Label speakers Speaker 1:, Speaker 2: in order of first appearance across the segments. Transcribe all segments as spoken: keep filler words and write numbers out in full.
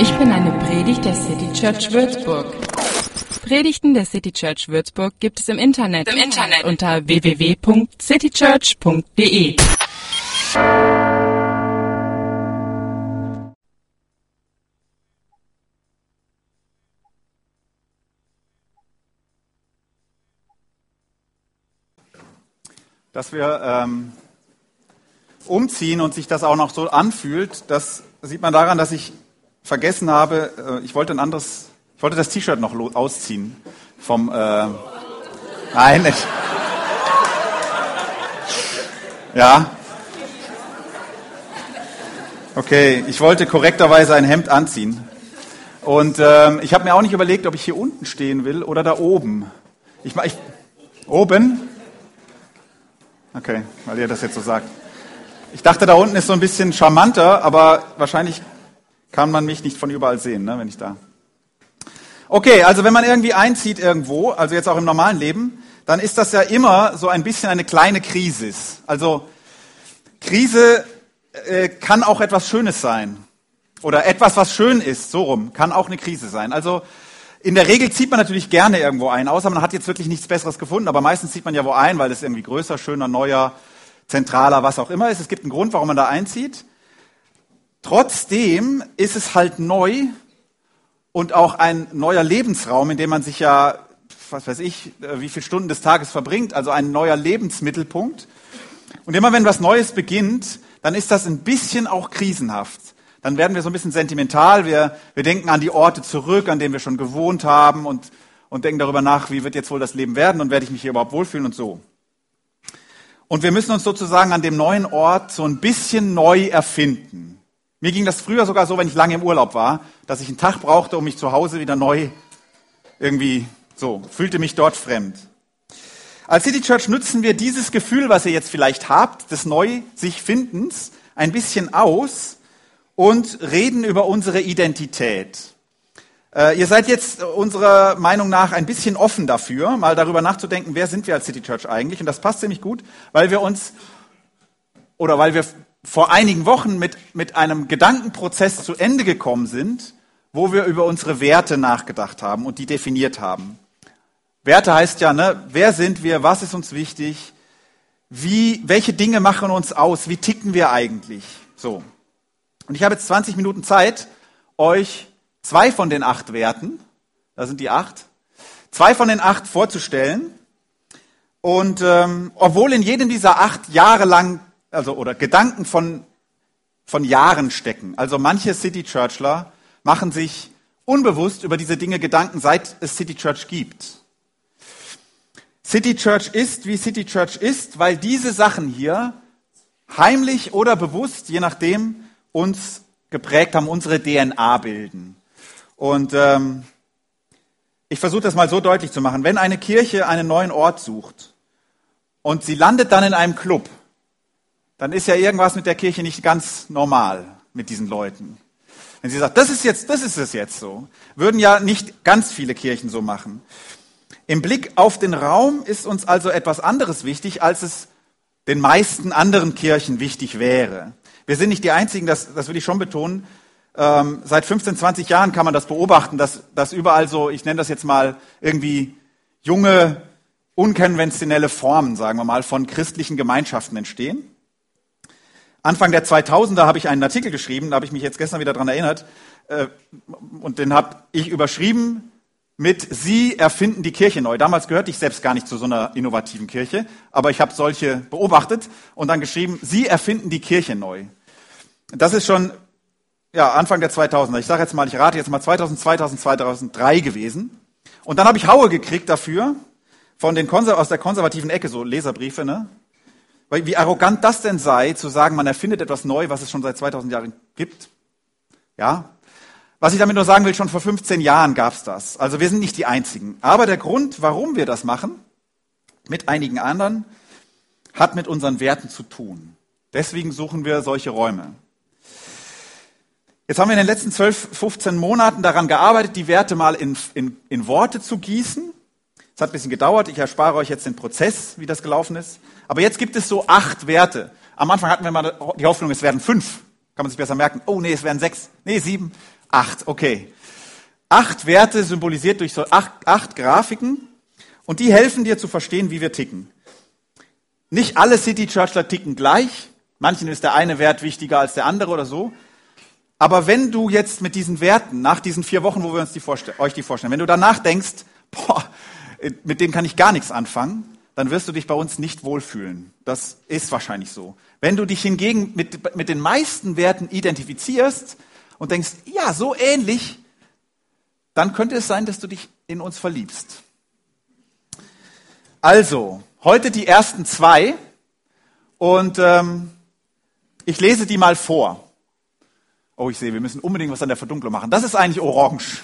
Speaker 1: Ich bin eine Predigt der City Church Würzburg. Predigten der City Church Würzburg gibt es im Internet, Im Internet. unter w w w punkt citychurch punkt d e.
Speaker 2: Dass wir ähm, umziehen und sich das auch noch so anfühlt, das sieht man daran, dass ich vergessen habe, äh, ich wollte ein anderes, ich wollte das T-Shirt noch lo- ausziehen vom, äh, nein, nicht. Ja. Okay, ich wollte korrekterweise ein Hemd anziehen. Und ähm, ich habe mir auch nicht überlegt, ob ich hier unten stehen will oder da oben. Ich, ich oben? Okay, weil ihr das jetzt so sagt. Ich dachte, da unten ist so ein bisschen charmanter, aber wahrscheinlich kann man mich nicht von überall sehen, ne, wenn ich da... Okay, also wenn man irgendwie einzieht irgendwo, also jetzt auch im normalen Leben, dann ist das ja immer so ein bisschen eine kleine Krise. Also Krise äh, kann auch etwas Schönes sein. Oder etwas, was schön ist, so rum, kann auch eine Krise sein. Also in der Regel zieht man natürlich gerne irgendwo ein, außer man hat jetzt wirklich nichts Besseres gefunden, aber meistens zieht man ja wo ein, weil es irgendwie größer, schöner, neuer, zentraler, was auch immer ist. Es gibt einen Grund, warum man da einzieht. Trotzdem ist es halt neu und auch ein neuer Lebensraum, in dem man sich ja, was weiß ich, wie viele Stunden des Tages verbringt, also ein neuer Lebensmittelpunkt. Und immer wenn was Neues beginnt, dann ist das ein bisschen auch krisenhaft. Dann werden wir so ein bisschen sentimental, wir, wir denken an die Orte zurück, an denen wir schon gewohnt haben und, und denken darüber nach, wie wird jetzt wohl das Leben werden und werde ich mich hier überhaupt wohlfühlen und so. Und wir müssen uns sozusagen an dem neuen Ort so ein bisschen neu erfinden. Mir ging das früher sogar so, wenn ich lange im Urlaub war, dass ich einen Tag brauchte, um mich zu Hause wieder neu irgendwie so, fühlte mich dort fremd. Als City Church nutzen wir dieses Gefühl, was ihr jetzt vielleicht habt, des Neu-sich-Findens, ein bisschen aus und reden über unsere Identität. Äh, ihr seid jetzt unserer Meinung nach ein bisschen offen dafür, mal darüber nachzudenken, wer sind wir als City Church eigentlich? Und das passt ziemlich gut, weil wir uns, oder weil wir vor einigen Wochen mit, mit einem Gedankenprozess zu Ende gekommen sind, wo wir über unsere Werte nachgedacht haben und die definiert haben. Werte heißt ja, ne, wer sind wir, was ist uns wichtig, wie, welche Dinge machen uns aus, wie ticken wir eigentlich? So. Und ich habe jetzt zwanzig Minuten Zeit, euch zwei von den acht Werten, da sind die acht, zwei von den acht vorzustellen. Und ähm, obwohl in jedem dieser acht Jahre lang, also oder Gedanken von, von Jahren stecken, also manche City Churchler machen sich unbewusst über diese Dinge Gedanken, seit es City Church gibt. City Church ist, wie City Church ist, weil diese Sachen hier heimlich oder bewusst, je nachdem, uns geprägt haben, unsere D N A bilden. Und ähm, ich versuche das mal so deutlich zu machen. Wenn eine Kirche einen neuen Ort sucht und sie landet dann in einem Club, dann ist ja irgendwas mit der Kirche nicht ganz normal mit diesen Leuten. Wenn sie sagt, das ist jetzt, das ist es jetzt so, würden ja nicht ganz viele Kirchen so machen. Im Blick auf den Raum ist uns also etwas anderes wichtig, als es den meisten anderen Kirchen wichtig wäre. Wir sind nicht die Einzigen, das, das will ich schon betonen. Ähm, seit fünfzehn, zwanzig Jahren kann man das beobachten, dass, dass überall so, ich nenne das jetzt mal irgendwie junge, unkonventionelle Formen, sagen wir mal, von christlichen Gemeinschaften entstehen. Anfang der zweitausender habe ich einen Artikel geschrieben, da habe ich mich jetzt gestern wieder dran erinnert, äh, und den habe ich überschrieben mit Sie erfinden die Kirche neu. Damals gehörte ich selbst gar nicht zu so einer innovativen Kirche, aber ich habe solche beobachtet und dann geschrieben, Sie erfinden die Kirche neu. Das ist schon ja, Anfang der zweitausender. Ich sage jetzt mal, ich rate jetzt mal zweitausend, zweitausend, zweitausenddrei gewesen. Und dann habe ich Haue gekriegt dafür von den Konser- aus der konservativen Ecke, so Leserbriefe, ne? Weil wie arrogant das denn sei, zu sagen, man erfindet etwas neu, was es schon seit zweitausend Jahren gibt. Ja. Was ich damit nur sagen will, schon vor fünfzehn Jahren gab's das. Also wir sind nicht die Einzigen. Aber der Grund, warum wir das machen, mit einigen anderen, hat mit unseren Werten zu tun. Deswegen suchen wir solche Räume. Jetzt haben wir in den letzten zwölf, fünfzehn Monaten daran gearbeitet, die Werte mal in, in, in Worte zu gießen. Es hat ein bisschen gedauert. Ich erspare euch jetzt den Prozess, wie das gelaufen ist. Aber jetzt gibt es so acht Werte. Am Anfang hatten wir mal die Hoffnung, es werden fünf. Kann man sich besser merken. Oh nee, es werden sechs. Nee, sieben. Acht, okay. Acht Werte symbolisiert durch so acht, acht Grafiken und die helfen dir zu verstehen, wie wir ticken. Nicht alle City Churchler ticken gleich. Manchen ist der eine Wert wichtiger als der andere oder so. Aber wenn du jetzt mit diesen Werten, nach diesen vier Wochen, wo wir uns die vorstell- euch die vorstellen, wenn du danach denkst, boah, mit denen kann ich gar nichts anfangen, dann wirst du dich bei uns nicht wohlfühlen. Das ist wahrscheinlich so. Wenn du dich hingegen mit, mit den meisten Werten identifizierst und denkst, ja, so ähnlich, dann könnte es sein, dass du dich in uns verliebst. Also, heute die ersten zwei und ähm, ich lese die mal vor. Oh, ich sehe, wir müssen unbedingt was an der Verdunklung machen. Das ist eigentlich orange.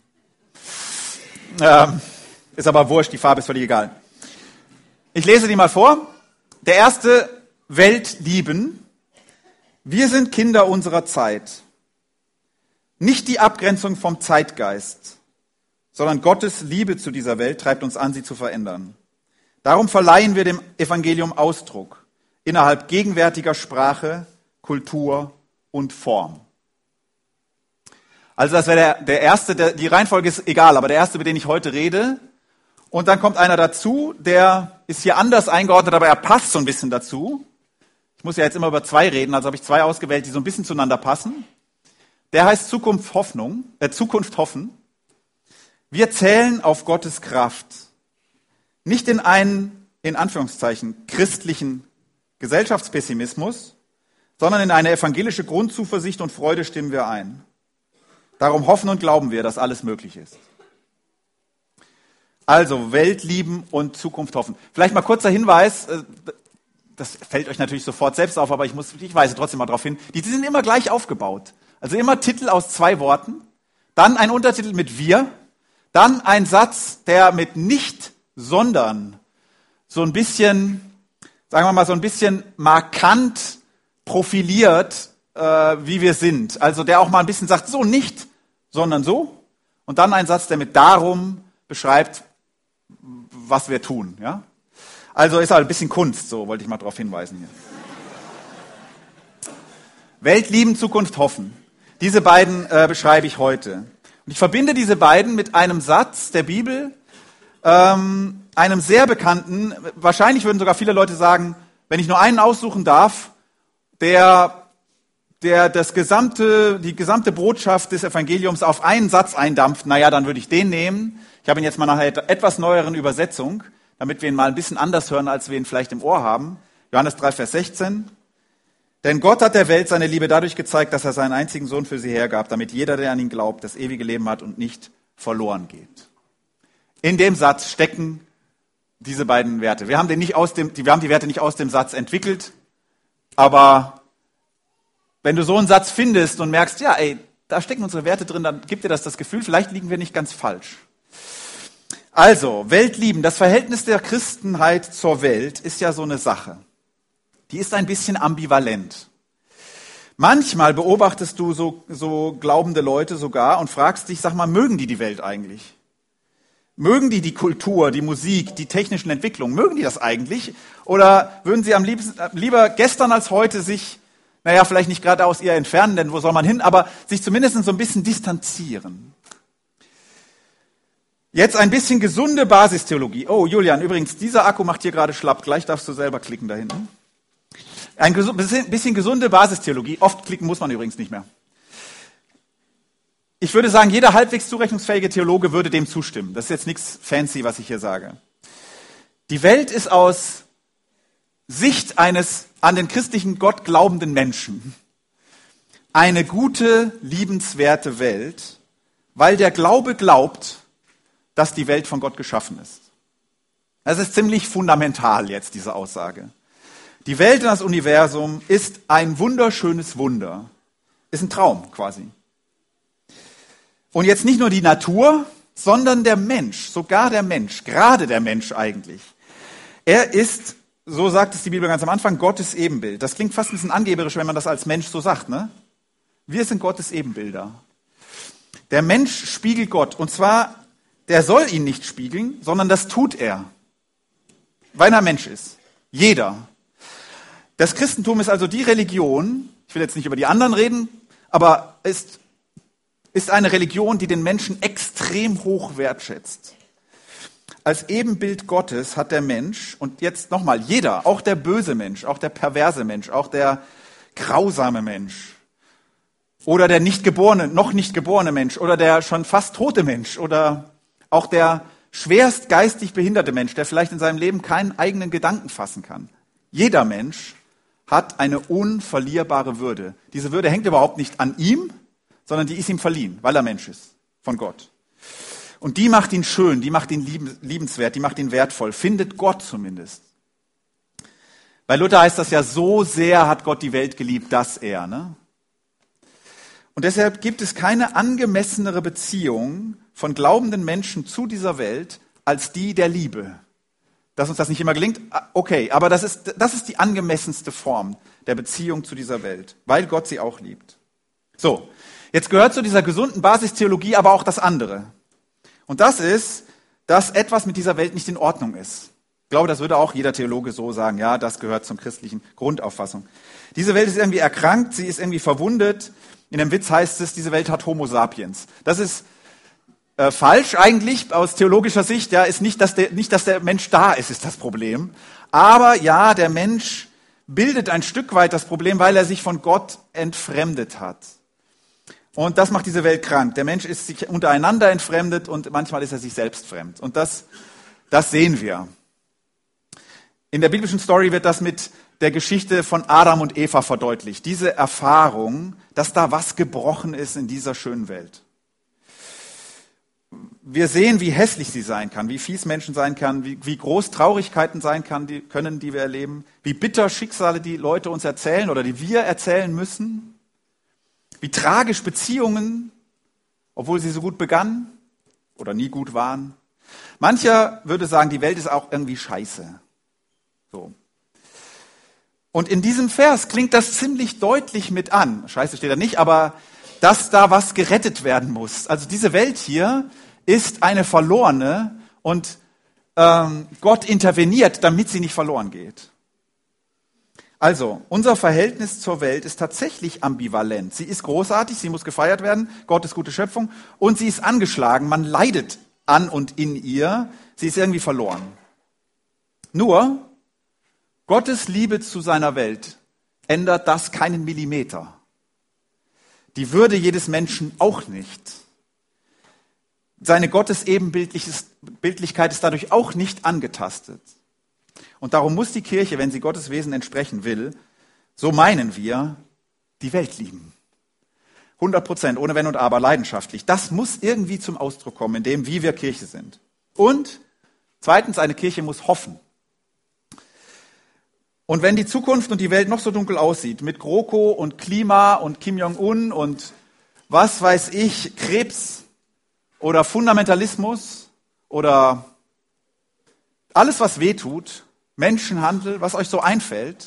Speaker 2: Ähm, ist aber wurscht, die Farbe ist völlig egal. Ich lese die mal vor. Der erste, Welt lieben. Wir sind Kinder unserer Zeit. Nicht die Abgrenzung vom Zeitgeist, sondern Gottes Liebe zu dieser Welt treibt uns an, sie zu verändern. Darum verleihen wir dem Evangelium Ausdruck innerhalb gegenwärtiger Sprache, Kultur und Form. Also das wäre der, der erste, der, die Reihenfolge ist egal, aber der erste, über den ich heute rede. Und dann kommt einer dazu, der ist hier anders eingeordnet, aber er passt so ein bisschen dazu. Ich muss ja jetzt immer über zwei reden, also habe ich zwei ausgewählt, die so ein bisschen zueinander passen. Der heißt Zukunft Hoffnung, äh, Zukunft hoffen. Wir zählen auf Gottes Kraft. Nicht in einen, in Anführungszeichen, christlichen Gesellschaftspessimismus, sondern in eine evangelische Grundzuversicht und Freude stimmen wir ein. Darum hoffen und glauben wir, dass alles möglich ist. Also, Welt lieben und Zukunft hoffen. Vielleicht mal kurzer Hinweis, das fällt euch natürlich sofort selbst auf, aber ich muss, ich weise trotzdem mal darauf hin, die sind immer gleich aufgebaut. Also immer Titel aus zwei Worten, dann ein Untertitel mit wir, dann ein Satz, der mit nicht, sondern so ein bisschen, sagen wir mal, so ein bisschen markant profiliert, äh, wie wir sind. Also der auch mal ein bisschen sagt, so nicht, sondern so. Und dann ein Satz, der mit darum beschreibt, was wir tun. Ja? Also ist halt ein bisschen Kunst, so wollte ich mal darauf hinweisen hier. Welt lieben, Zukunft hoffen. Diese beiden äh, beschreibe ich heute. Und ich verbinde diese beiden mit einem Satz der Bibel, ähm, einem sehr bekannten, wahrscheinlich würden sogar viele Leute sagen, wenn ich nur einen aussuchen darf, der, der das gesamte, die gesamte Botschaft des Evangeliums auf einen Satz eindampft, naja, dann würde ich den nehmen. Ich habe ihn jetzt mal nach einer etwas neueren Übersetzung, damit wir ihn mal ein bisschen anders hören, als wir ihn vielleicht im Ohr haben. Johannes drei, Vers sechzehn. Denn Gott hat der Welt seine Liebe dadurch gezeigt, dass er seinen einzigen Sohn für sie hergab, damit jeder, der an ihn glaubt, das ewige Leben hat und nicht verloren geht. In dem Satz stecken diese beiden Werte. Wir haben, den nicht aus dem, wir haben die Werte nicht aus dem Satz entwickelt, aber wenn du so einen Satz findest und merkst, ja, ey, da stecken unsere Werte drin, dann gibt dir das das Gefühl, vielleicht liegen wir nicht ganz falsch. Also, Welt lieben, das Verhältnis der Christenheit zur Welt ist ja so eine Sache. Die ist ein bisschen ambivalent. Manchmal beobachtest du so, so glaubende Leute sogar und fragst dich, sag mal, mögen die die Welt eigentlich? Mögen die die Kultur, die Musik, die technischen Entwicklungen? Mögen die das eigentlich? Oder würden sie am liebsten, lieber gestern als heute sich, naja, vielleicht nicht gerade aus ihr entfernen, denn wo soll man hin, aber sich zumindest so ein bisschen distanzieren? Jetzt ein bisschen gesunde Basistheologie. Oh, Julian, übrigens, dieser Akku macht hier gerade schlapp. Gleich darfst du selber klicken da hinten. Ein bisschen gesunde Basistheologie. Oft klicken muss man übrigens nicht mehr. Ich würde sagen, jeder halbwegs zurechnungsfähige Theologe würde dem zustimmen. Das ist jetzt nichts fancy, was ich hier sage. Die Welt ist aus Sicht eines an den christlichen Gott glaubenden Menschen eine gute, liebenswerte Welt, weil der Glaube glaubt, dass die Welt von Gott geschaffen ist. Das ist ziemlich fundamental jetzt, diese Aussage. Die Welt und das Universum ist ein wunderschönes Wunder. Ist ein Traum quasi. Und jetzt nicht nur die Natur, sondern der Mensch, sogar der Mensch, gerade der Mensch eigentlich. Er ist, so sagt es die Bibel ganz am Anfang, Gottes Ebenbild. Das klingt fast ein bisschen angeberisch, wenn man das als Mensch so sagt, ne? Wir sind Gottes Ebenbilder. Der Mensch spiegelt Gott. Und zwar, der soll ihn nicht spiegeln, sondern das tut er. Weil er Mensch ist. Jeder. Das Christentum ist also die Religion, ich will jetzt nicht über die anderen reden, aber ist ist eine Religion, die den Menschen extrem hoch wertschätzt. Als Ebenbild Gottes hat der Mensch, und jetzt nochmal, jeder, auch der böse Mensch, auch der perverse Mensch, auch der grausame Mensch oder der nicht geborene, noch nicht geborene Mensch oder der schon fast tote Mensch oder auch der schwerst geistig behinderte Mensch, der vielleicht in seinem Leben keinen eigenen Gedanken fassen kann. Jeder Mensch hat eine unverlierbare Würde. Diese Würde hängt überhaupt nicht an ihm, sondern die ist ihm verliehen, weil er Mensch ist, von Gott. Und die macht ihn schön, die macht ihn liebenswert, die macht ihn wertvoll, findet Gott zumindest. Bei Luther heißt das ja, so sehr hat Gott die Welt geliebt, dass er. Ne? Und deshalb gibt es keine angemessenere Beziehung von glaubenden Menschen zu dieser Welt als die der Liebe. Dass uns das nicht immer gelingt, okay, aber das ist, das ist die angemessenste Form der Beziehung zu dieser Welt, weil Gott sie auch liebt. So, jetzt gehört zu dieser gesunden Basistheologie aber auch das andere. Und das ist, dass etwas mit dieser Welt nicht in Ordnung ist. Ich glaube, das würde auch jeder Theologe so sagen, ja, das gehört zum christlichen Grundauffassung. Diese Welt ist irgendwie erkrankt, sie ist irgendwie verwundet. In dem Witz heißt es, diese Welt hat Homo sapiens. Das ist äh, falsch eigentlich aus theologischer Sicht. Ja, ist nicht, dass der, nicht, dass der Mensch da ist, ist das Problem. Aber ja, der Mensch bildet ein Stück weit das Problem, weil er sich von Gott entfremdet hat. Und das macht diese Welt krank. Der Mensch ist sich untereinander entfremdet und manchmal ist er sich selbst fremd. Und das, das sehen wir. In der biblischen Story wird das mit der Geschichte von Adam und Eva verdeutlicht. Diese Erfahrung, dass da was gebrochen ist in dieser schönen Welt. Wir sehen, wie hässlich sie sein kann, wie fies Menschen sein kann, wie, wie groß Traurigkeiten sein kann, die, können, die wir erleben, wie bitter Schicksale die Leute uns erzählen oder die wir erzählen müssen. Wie tragisch Beziehungen, obwohl sie so gut begannen oder nie gut waren. Mancher würde sagen, die Welt ist auch irgendwie scheiße. So. Und in diesem Vers klingt das ziemlich deutlich mit an. Scheiße steht da nicht, aber dass da was gerettet werden muss. Also diese Welt hier ist eine verlorene und ähm, Gott interveniert, damit sie nicht verloren geht. Also, unser Verhältnis zur Welt ist tatsächlich ambivalent. Sie ist großartig, sie muss gefeiert werden, Gott ist gute Schöpfung und sie ist angeschlagen, man leidet an und in ihr, sie ist irgendwie verloren. Nur, Gottes Liebe zu seiner Welt ändert das keinen Millimeter. Die Würde jedes Menschen auch nicht. Seine Gottesebenbildlichkeit ist dadurch auch nicht angetastet. Und darum muss die Kirche, wenn sie Gottes Wesen entsprechen will, so meinen wir, die Welt lieben. hundert Prozent, ohne Wenn und Aber, leidenschaftlich. Das muss irgendwie zum Ausdruck kommen, in dem, wie wir Kirche sind. Und zweitens, eine Kirche muss hoffen. Und wenn die Zukunft und die Welt noch so dunkel aussieht, mit GroKo und Klima und Kim Jong-un und was weiß ich, Krebs oder Fundamentalismus oder alles, was weh tut, Menschenhandel, was euch so einfällt,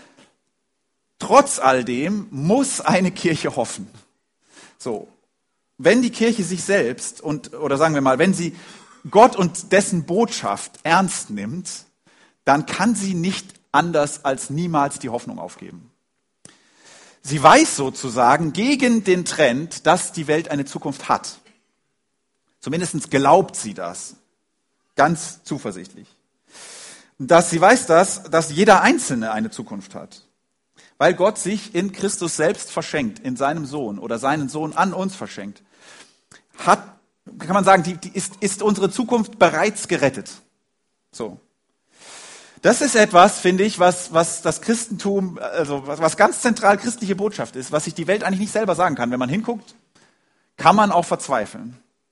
Speaker 2: trotz all dem muss eine Kirche hoffen. So, wenn die Kirche sich selbst und, oder sagen wir mal, wenn sie Gott und dessen Botschaft ernst nimmt, dann kann sie nicht anders als niemals die Hoffnung aufgeben. Sie weiß sozusagen gegen den Trend, dass die Welt eine Zukunft hat. Zumindest glaubt sie das. Ganz zuversichtlich. Dass sie weiß das, dass jeder Einzelne eine Zukunft hat. Weil Gott sich in Christus selbst verschenkt, in seinem Sohn oder seinen Sohn an uns verschenkt, hat, kann man sagen, die, die ist, ist unsere Zukunft bereits gerettet. So. Das ist etwas, finde ich, was, was das Christentum, also was, was ganz zentral christliche Botschaft ist, was sich die Welt eigentlich nicht selber sagen kann. Wenn man hinguckt, kann man auch verzweifeln.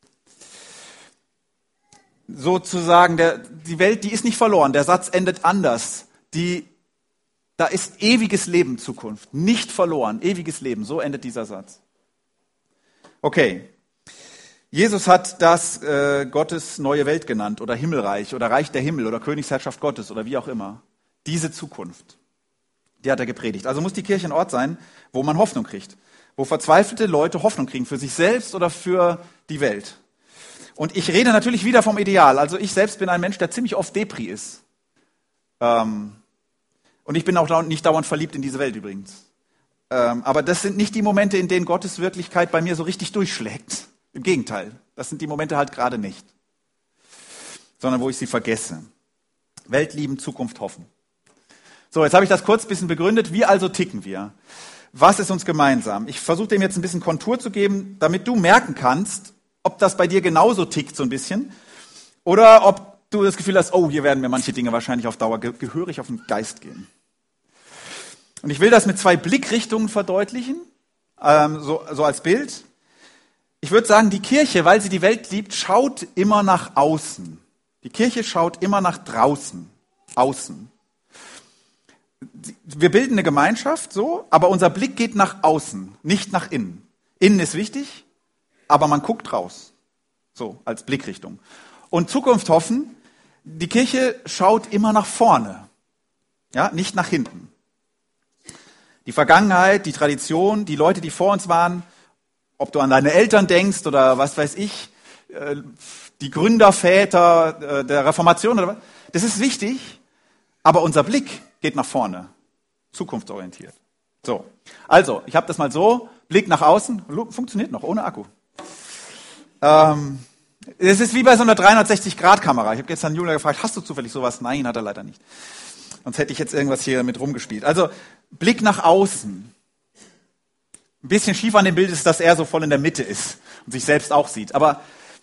Speaker 2: Sozusagen, der, die Welt, die ist nicht verloren. Der Satz endet anders. Die, da ist ewiges Leben Zukunft. Nicht verloren, ewiges Leben. So endet dieser Satz. Okay. Jesus hat das äh, Gottes neue Welt genannt oder Himmelreich oder Reich der Himmel oder Königsherrschaft Gottes oder wie auch immer. Diese Zukunft, die hat er gepredigt. Also muss die Kirche ein Ort sein, wo man Hoffnung kriegt. Wo verzweifelte Leute Hoffnung kriegen für sich selbst oder für die Welt. Und ich rede natürlich wieder vom Ideal. Also ich selbst bin ein Mensch, der ziemlich oft Depri ist. Ähm, und ich bin auch nicht dauernd verliebt in diese Welt übrigens. Ähm, aber das sind nicht die Momente, in denen Gottes Wirklichkeit bei mir so richtig durchschlägt. Im Gegenteil, das sind die Momente halt gerade nicht. Sondern wo ich sie vergesse. Welt lieben, Zukunft hoffen. So, jetzt habe ich das kurz ein bisschen begründet. Wie also ticken wir? Was ist uns gemeinsam? Ich versuche dem jetzt ein bisschen Kontur zu geben, damit du merken kannst, ob das bei dir genauso tickt so ein bisschen. Oder ob du das Gefühl hast, oh, hier werden mir manche Dinge wahrscheinlich auf Dauer gehörig auf den Geist gehen. Und ich will das mit zwei Blickrichtungen verdeutlichen, ähm, so, so als Bild. Ich würde sagen, die Kirche, weil sie die Welt liebt, schaut immer nach außen. Die Kirche schaut immer nach draußen, außen. Wir bilden eine Gemeinschaft, so, aber unser Blick geht nach außen, nicht nach innen. Innen ist wichtig, aber man guckt raus, so als Blickrichtung. Und Zukunft hoffen, die Kirche schaut immer nach vorne, ja, nicht nach hinten. Die Vergangenheit, die Tradition, die Leute, die vor uns waren, ob du an deine Eltern denkst oder was weiß ich, die Gründerväter der Reformation, oder was, das ist wichtig, aber unser Blick geht nach vorne, zukunftsorientiert. So, also, ich habe das mal so, Blick nach außen, funktioniert noch, ohne Akku. Ähm, es ist wie bei so einer dreihundertsechzig Grad Kamera. Ich habe gestern Julia gefragt, hast du zufällig sowas? Nein, hat er leider nicht. Sonst hätte ich jetzt irgendwas hier mit rumgespielt. Also, Blick nach außen. Ein bisschen schief an dem Bild ist, dass er so voll in der Mitte ist und sich selbst auch sieht. Aber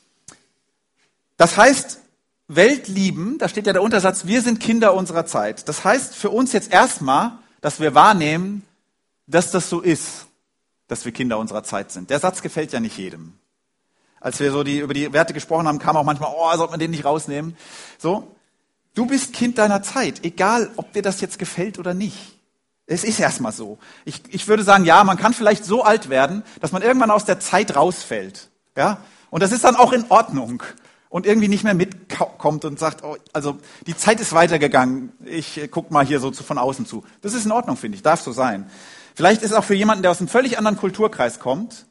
Speaker 2: das heißt, Welt lieben, da steht ja der Untersatz, wir sind Kinder unserer Zeit. Das heißt für uns jetzt erstmal, dass wir wahrnehmen, dass das so ist, dass wir Kinder unserer Zeit sind. Der Satz gefällt ja nicht jedem. Als wir so die, über die Werte gesprochen haben, kam auch manchmal, oh, sollte man den nicht rausnehmen. So, du bist Kind deiner Zeit, egal ob dir das jetzt gefällt oder nicht. Es ist erstmal so. Ich, ich würde sagen, ja, man kann vielleicht so alt werden, dass man irgendwann aus der Zeit rausfällt. Ja? Und das ist dann auch in Ordnung. Und irgendwie nicht mehr mitkommt und sagt, oh, also die Zeit ist weitergegangen, ich guck mal hier so zu, von außen zu. Das ist in Ordnung, finde ich, darf so sein. Vielleicht ist auch für jemanden, der aus einem völlig anderen Kulturkreis kommt,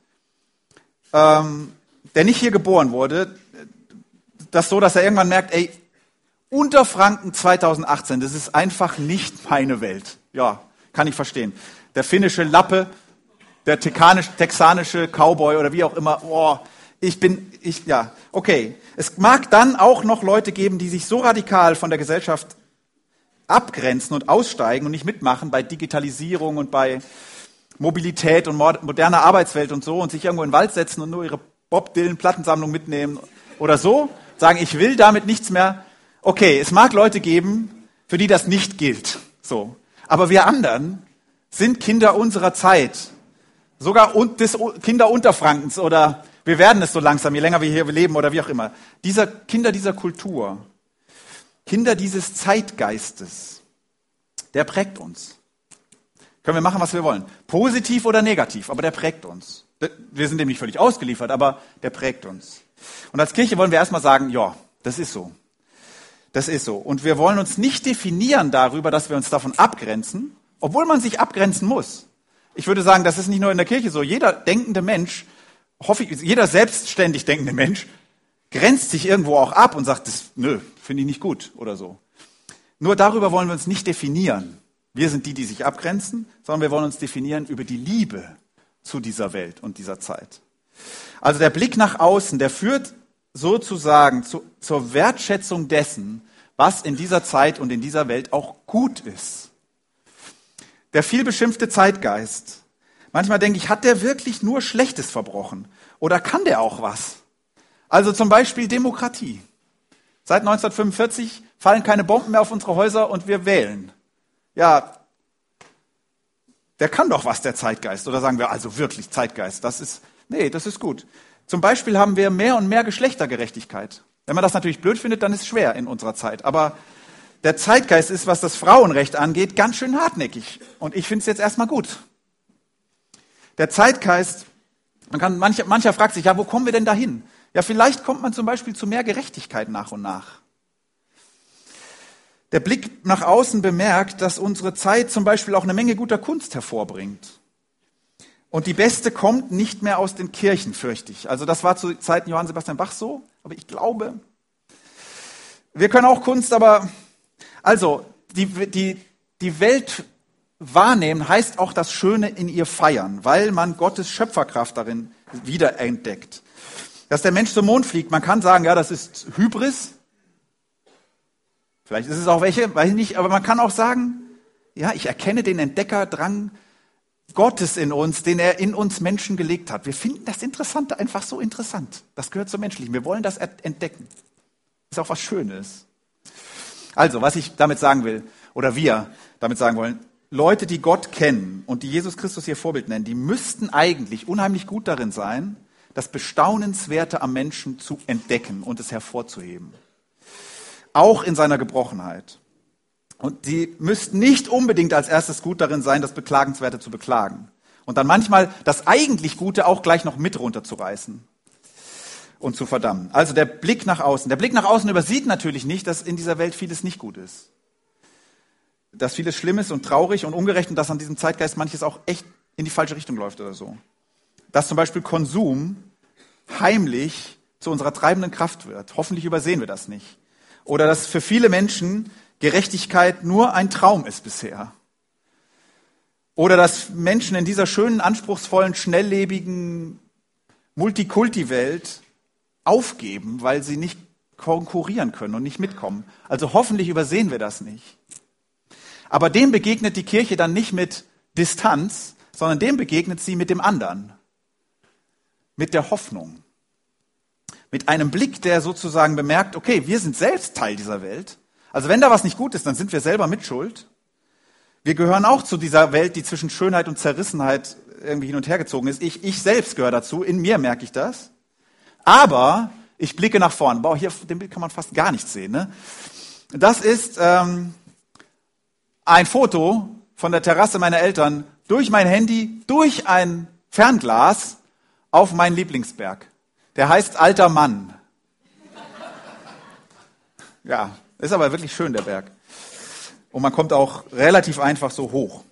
Speaker 2: ähm, der nicht hier geboren wurde, das so, dass er irgendwann merkt, ey, Unterfranken zweitausendachtzehn, das ist einfach nicht meine Welt. Ja, kann ich verstehen. Der finnische Lappe, der texanische Cowboy oder wie auch immer, oh, ich bin, ich, ja, okay. Es mag dann auch noch Leute geben, die sich so radikal von der Gesellschaft abgrenzen und aussteigen und nicht mitmachen bei Digitalisierung und bei Mobilität und moderner Arbeitswelt und so und sich irgendwo in den Wald setzen und nur ihre Bob Dylan Plattensammlung mitnehmen oder so, sagen, ich will damit nichts mehr. Okay, es mag Leute geben, für die das nicht gilt, so. Aber wir anderen sind Kinder unserer Zeit. Sogar des Kinder Unterfrankens oder wir werden es so langsam, je länger wir hier leben oder wie auch immer. Dieser Kinder dieser Kultur, Kinder dieses Zeitgeistes, der prägt uns. Können wir machen, was wir wollen. Positiv oder negativ, aber der prägt uns. Wir sind dem nicht völlig ausgeliefert, aber der prägt uns. Und als Kirche wollen wir erstmal sagen, ja, das ist so. Das ist so. Und wir wollen uns nicht definieren darüber, dass wir uns davon abgrenzen, obwohl man sich abgrenzen muss. Ich würde sagen, das ist nicht nur in der Kirche so. Jeder denkende Mensch, hoffe ich, jeder selbstständig denkende Mensch grenzt sich irgendwo auch ab und sagt, das, nö, finde ich nicht gut oder so. Nur darüber wollen wir uns nicht definieren. Wir sind die, die sich abgrenzen, sondern wir wollen uns definieren über die Liebe zu dieser Welt und dieser Zeit. Also der Blick nach außen, der führt sozusagen zu, zur Wertschätzung dessen, was in dieser Zeit und in dieser Welt auch gut ist. Der vielbeschimpfte Zeitgeist. Manchmal denke ich, hat der wirklich nur Schlechtes verbrochen? Oder kann der auch was? Also zum Beispiel Demokratie. Seit neunzehnhundertfünfundvierzig fallen keine Bomben mehr auf unsere Häuser und wir wählen. Ja, der kann doch was, der Zeitgeist. Oder sagen wir also wirklich Zeitgeist. Das ist, nee, das ist gut. Zum Beispiel haben wir mehr und mehr Geschlechtergerechtigkeit. Wenn man das natürlich blöd findet, dann ist es schwer in unserer Zeit. Aber der Zeitgeist ist, was das Frauenrecht angeht, ganz schön hartnäckig. Und ich finde es jetzt erstmal gut. Der Zeitgeist, man kann, mancher, mancher fragt sich, ja, wo kommen wir denn dahin? Ja, vielleicht kommt man zum Beispiel zu mehr Gerechtigkeit nach und nach. Der Blick nach außen bemerkt, dass unsere Zeit zum Beispiel auch eine Menge guter Kunst hervorbringt. Und die beste kommt nicht mehr aus den Kirchen, fürchte ich. Also das war zu Zeiten Johann Sebastian Bach so, aber ich glaube, wir können auch Kunst, aber also die, die, die Welt wahrnehmen heißt auch das Schöne in ihr feiern, weil man Gottes Schöpferkraft darin wiederentdeckt. Dass der Mensch zum Mond fliegt, man kann sagen, ja, das ist Hybris. Vielleicht ist es auch welche, weiß ich nicht, aber man kann auch sagen, ja, ich erkenne den Entdeckerdrang Gottes in uns, den er in uns Menschen gelegt hat. Wir finden das Interessante einfach so interessant. Das gehört zum Menschlichen. Wir wollen das entdecken. Ist auch was Schönes. Also, was ich damit sagen will, oder wir damit sagen wollen, Leute, die Gott kennen und die Jesus Christus ihr Vorbild nennen, die müssten eigentlich unheimlich gut darin sein, das Bestaunenswerte am Menschen zu entdecken und es hervorzuheben. Auch in seiner Gebrochenheit. Und die müssten nicht unbedingt als erstes gut darin sein, das Beklagenswerte zu beklagen. Und dann manchmal das eigentlich Gute auch gleich noch mit runterzureißen und zu verdammen. Also der Blick nach außen. Der Blick nach außen übersieht natürlich nicht, dass in dieser Welt vieles nicht gut ist. Dass vieles schlimm ist und traurig und ungerecht und dass an diesem Zeitgeist manches auch echt in die falsche Richtung läuft oder so. Dass zum Beispiel Konsum heimlich zu unserer treibenden Kraft wird. Hoffentlich übersehen wir das nicht. Oder dass für viele Menschen Gerechtigkeit nur ein Traum ist bisher. Oder dass Menschen in dieser schönen, anspruchsvollen, schnelllebigen Multikulti-Welt aufgeben, weil sie nicht konkurrieren können und nicht mitkommen. Also hoffentlich übersehen wir das nicht. Aber dem begegnet die Kirche dann nicht mit Distanz, sondern dem begegnet sie mit dem anderen. Mit der Hoffnung. Mit einem Blick, der sozusagen bemerkt, okay, wir sind selbst Teil dieser Welt. Also wenn da was nicht gut ist, dann sind wir selber mitschuld. Wir gehören auch zu dieser Welt, die zwischen Schönheit und Zerrissenheit irgendwie hin und her gezogen ist. Ich, ich selbst gehöre dazu, in mir merke ich das. Aber ich blicke nach vorne. Boah, hier auf dem Bild kann man fast gar nichts sehen. Ne? Das ist ähm, ein Foto von der Terrasse meiner Eltern durch mein Handy, durch ein Fernglas auf meinen Lieblingsberg. Der heißt Alter Mann. Ja, ist aber wirklich schön, der Berg. Und man kommt auch relativ einfach so hoch.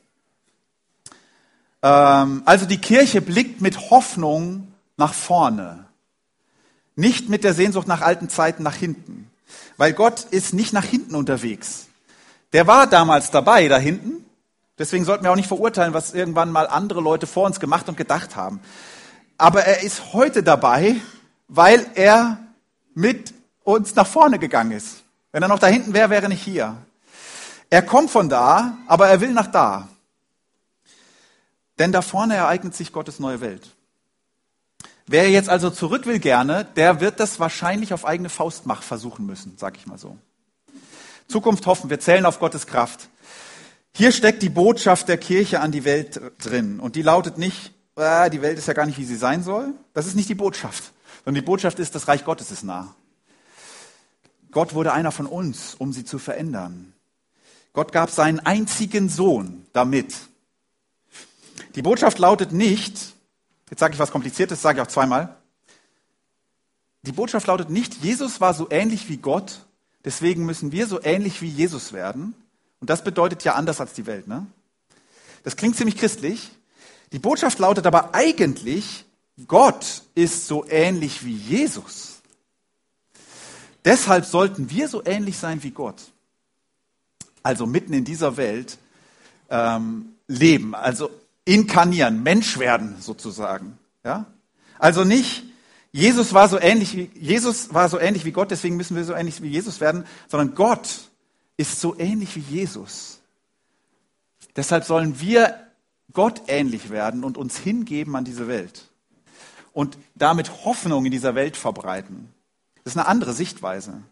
Speaker 2: Ähm, also die Kirche blickt mit Hoffnung nach vorne. Nicht mit der Sehnsucht nach alten Zeiten nach hinten. Weil Gott ist nicht nach hinten unterwegs. Der war damals dabei, da hinten. Deswegen sollten wir auch nicht verurteilen, was irgendwann mal andere Leute vor uns gemacht und gedacht haben. Aber er ist heute dabei, weil er mit uns nach vorne gegangen ist. Wenn er noch da hinten wäre, wäre er nicht hier. Er kommt von da, aber er will nach da. Denn da vorne ereignet sich Gottes neue Welt. Wer jetzt also zurück will gerne, der wird das wahrscheinlich auf eigene Faustmacht versuchen müssen, sag ich mal so. Zukunft hoffen, wir zählen auf Gottes Kraft. Hier steckt die Botschaft der Kirche an die Welt drin. Und die lautet nicht, äh, die Welt ist ja gar nicht, wie sie sein soll. Das ist nicht die Botschaft. Sondern die Botschaft ist, das Reich Gottes ist nah. Gott wurde einer von uns, um sie zu verändern. Gott gab seinen einzigen Sohn damit. Die Botschaft lautet nicht, jetzt sage ich was Kompliziertes, sage ich auch zweimal. Die Botschaft lautet nicht, Jesus war so ähnlich wie Gott, deswegen müssen wir so ähnlich wie Jesus werden. Und das bedeutet ja anders als die Welt, ne? Das klingt ziemlich christlich. Die Botschaft lautet aber eigentlich, Gott ist so ähnlich wie Jesus. Deshalb sollten wir so ähnlich sein wie Gott. Also mitten in dieser Welt ähm, leben, also inkarnieren, Mensch werden sozusagen. Ja? Also nicht, Jesus war so ähnlich wie Jesus war so ähnlich wie Gott, deswegen müssen wir so ähnlich wie Jesus werden, sondern Gott ist so ähnlich wie Jesus. Deshalb sollen wir Gott ähnlich werden und uns hingeben an diese Welt und damit Hoffnung in dieser Welt verbreiten. Das ist eine andere Sichtweise.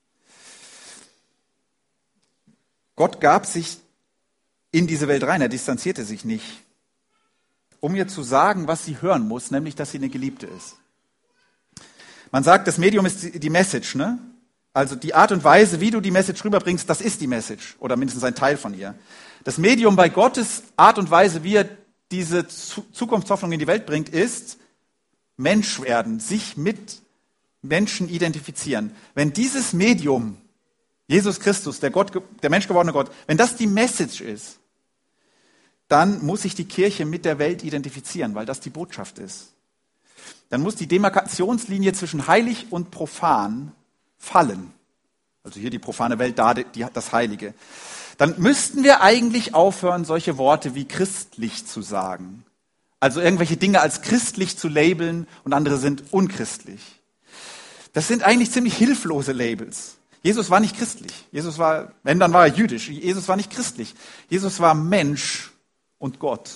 Speaker 2: Gott gab sich in diese Welt rein, er distanzierte sich nicht, um ihr zu sagen, was sie hören muss, nämlich, dass sie eine Geliebte ist. Man sagt, das Medium ist die Message, ne? Also die Art und Weise, wie du die Message rüberbringst, das ist die Message oder mindestens ein Teil von ihr. Das Medium bei Gottes Art und Weise, wie er diese Zukunftshoffnung in die Welt bringt, ist Mensch werden, sich mit Menschen identifizieren. Wenn dieses Medium, Jesus Christus, der, Gott, der menschgewordene Gott, wenn das die Message ist, dann muss sich die Kirche mit der Welt identifizieren, weil das die Botschaft ist. Dann muss die Demarkationslinie zwischen heilig und profan fallen. Also hier die profane Welt, da die, das Heilige. dann müssten wir eigentlich aufhören, solche Worte wie christlich zu sagen. Also irgendwelche Dinge als christlich zu labeln und andere sind unchristlich. Das sind eigentlich ziemlich hilflose Labels. Jesus war nicht christlich. Jesus war, wenn, dann war er jüdisch. Jesus war nicht christlich. Jesus war Mensch und Gott.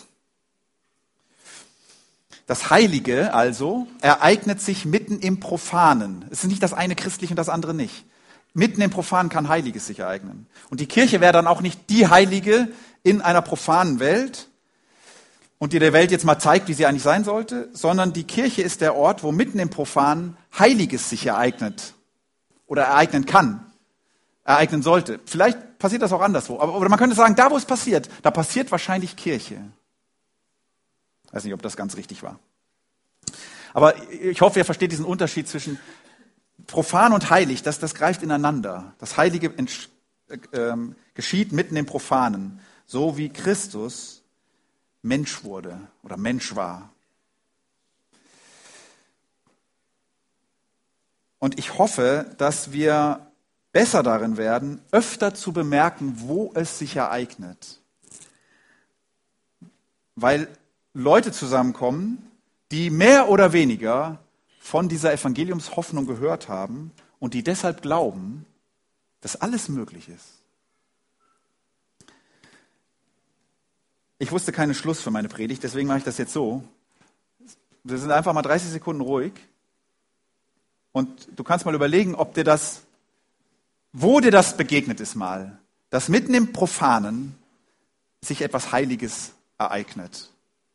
Speaker 2: Das Heilige also ereignet sich mitten im Profanen. Es ist nicht das eine christlich und das andere nicht. Mitten im Profanen kann Heiliges sich ereignen. Und die Kirche wäre dann auch nicht die Heilige in einer profanen Welt und die der Welt jetzt mal zeigt, wie sie eigentlich sein sollte, sondern die Kirche ist der Ort, wo mitten im Profanen Heiliges sich ereignet oder ereignen kann, ereignen sollte. Vielleicht passiert das auch anderswo. Aber oder man könnte sagen, da wo es passiert, da passiert wahrscheinlich Kirche. Ich weiß nicht, ob das ganz richtig war. Aber ich hoffe, ihr versteht diesen Unterschied zwischen profan und heilig. Das, das greift ineinander. Das Heilige äh, geschieht mitten im Profanen, so wie Christus Mensch wurde oder Mensch war. Und ich hoffe, dass wir besser darin werden, öfter zu bemerken, wo es sich ereignet. Weil Leute zusammenkommen, die mehr oder weniger von dieser Evangeliumshoffnung gehört haben und die deshalb glauben, dass alles möglich ist. Ich wusste keinen Schluss für meine Predigt, deswegen mache ich das jetzt so. Wir sind einfach mal dreißig Sekunden ruhig und du kannst mal überlegen, ob dir das, wo dir das begegnet ist mal, dass mitten im Profanen sich etwas Heiliges ereignet.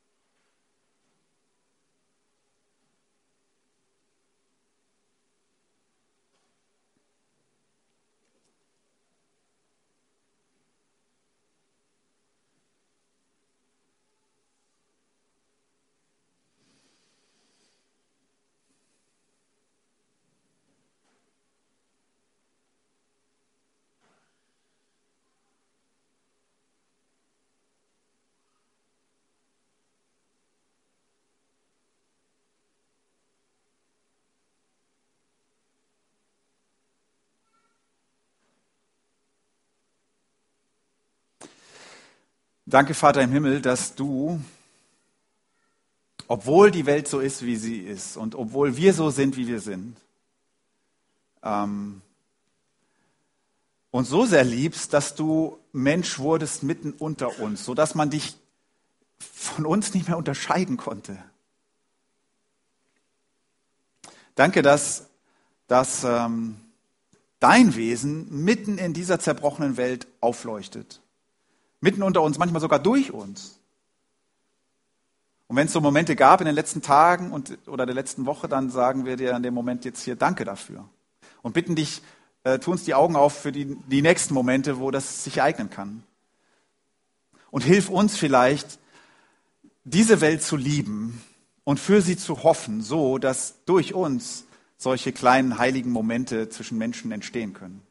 Speaker 2: Danke, Vater im Himmel, dass du, obwohl die Welt so ist, wie sie ist und obwohl wir so sind, wie wir sind, ähm, uns so sehr liebst, dass du Mensch wurdest mitten unter uns, sodass man dich von uns nicht mehr unterscheiden konnte. Danke, dass, dass ähm, dein Wesen mitten in dieser zerbrochenen Welt aufleuchtet. Mitten unter uns, manchmal sogar durch uns. Und wenn es so Momente gab in den letzten Tagen und, oder der letzten Woche, dann sagen wir dir in dem Moment jetzt hier Danke dafür. Und bitten dich, äh, tu uns die Augen auf für die, die nächsten Momente, wo das sich ereignen kann. Und hilf uns vielleicht, diese Welt zu lieben und für sie zu hoffen, so dass durch uns solche kleinen heiligen Momente zwischen Menschen entstehen können.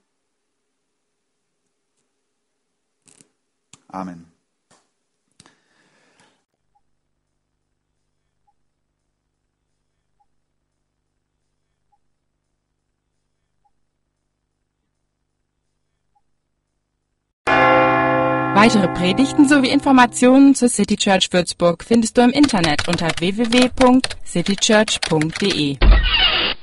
Speaker 2: Amen.
Speaker 1: Weitere Predigten sowie Informationen zur City Church Würzburg findest du im Internet unter w w w punkt city church punkt d e.